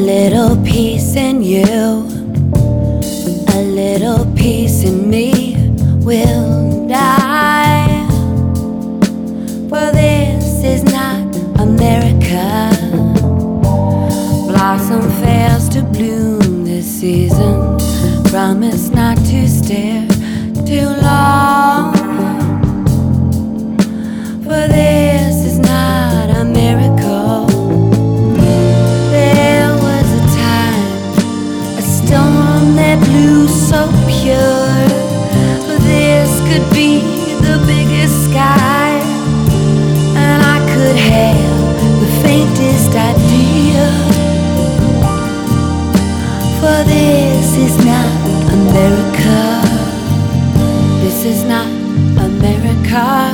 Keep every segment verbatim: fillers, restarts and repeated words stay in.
little piece in you, a little piece in me will die. For this is not America. Blossom fails to bloom this season. Promise not to stare too long. For this is not a miracle. There was a time, a storm that blew so pure. For this could be the biggest sky, and I could have the faintest idea. For this is not America. This is not America.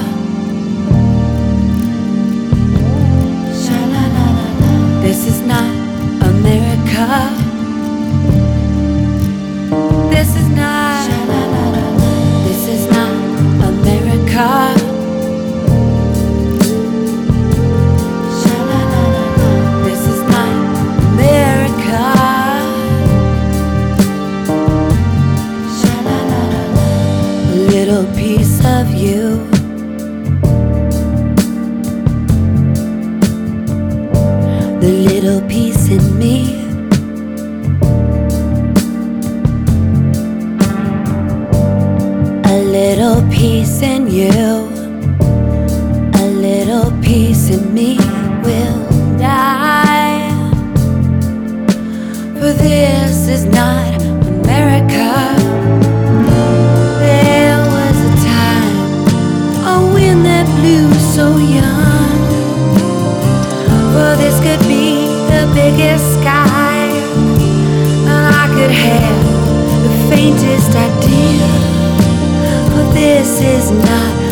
This is not America. This is not. This is not America. This is not America. A little piece of you, the little piece in me, a little piece in you, a little piece in me will die. For this is not America. There was a time, a wind that blew so young. For this could be the biggest sky, and I could have the faintest idea. For this is not